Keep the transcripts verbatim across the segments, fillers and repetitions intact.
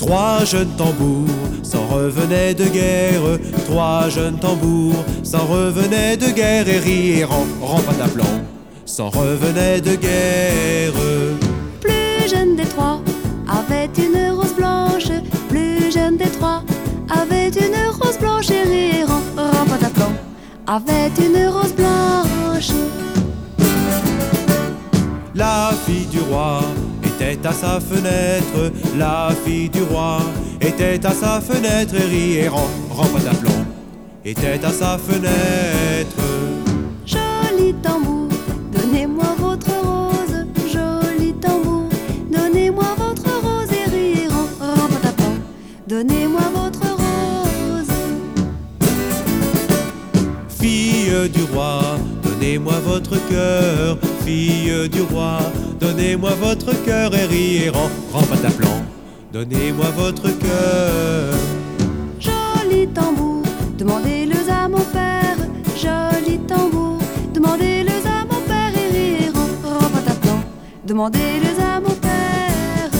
Trois jeunes tambours s'en revenaient de guerre. Trois jeunes tambours s'en revenaient de guerre. Et rire en rampataplan s'en revenaient de guerre. Plus jeune des trois avait une rose blanche. Plus jeune des trois avait une rose blanche. Et rire en rampataplan avait une rose blanche. La fille du roi était à sa fenêtre. La fille du roi était à sa fenêtre. Et rire en rampataplan était à sa fenêtre. Joli tambour, donnez-moi votre rose. Joli tambour, donnez-moi votre rose. Et rire en rampataplan, donnez-moi votre rose. Fille du roi, donnez-moi votre cœur. Fille du roi, donnez-moi votre cœur. Et rire en rampataplan, donnez-moi votre cœur. Joli tambour, demandez-le à mon père. Joli tambour, demandez-le à mon père. Et rire en rampataplan, demandez-le à mon père.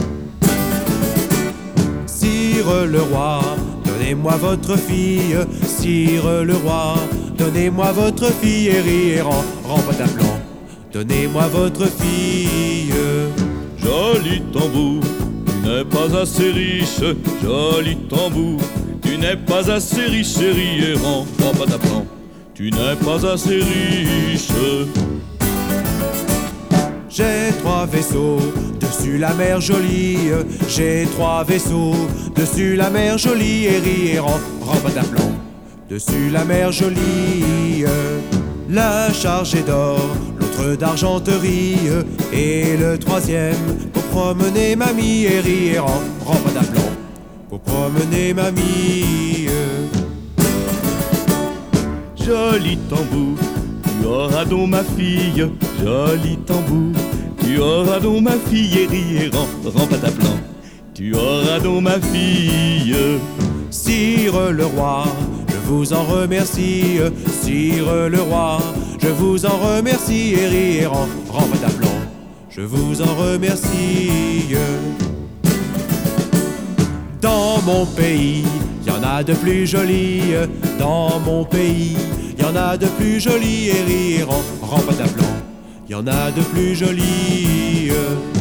Sire le roi, donnez-moi votre fille. Sire le roi, donnez-moi votre fille. Et rire en rampataplan, donnez-moi votre fille. Joli tambour, tu n'es pas assez riche. Joli tambour, tu n'es pas assez riche. Et rire en rampataplan, tu n'es pas assez riche. J'ai trois vaisseaux dessus la mer jolie. J'ai trois vaisseaux dessus la mer jolie. Et rire en rampataplan, dessus la mer jolie. L'un chargé d'or, l'autre d'argenterie. Et le troisième pour promener mamie. Et rire en rampataplan, pour promener mamie. Joli tambour, tu auras donc ma fille. Joli tambour, tu auras donc ma fille. Et rire en rampataplan, tu auras donc ma fille. Sire le roi, je vous en remercie. Sire le roi, je vous en remercie. Et rire en rampataplan, je vous en remercie. Dans mon pays, y en a de plus jolis. Dans mon pays, y en a de plus jolis. Et rire en rampataplan, y en a de plus jolis.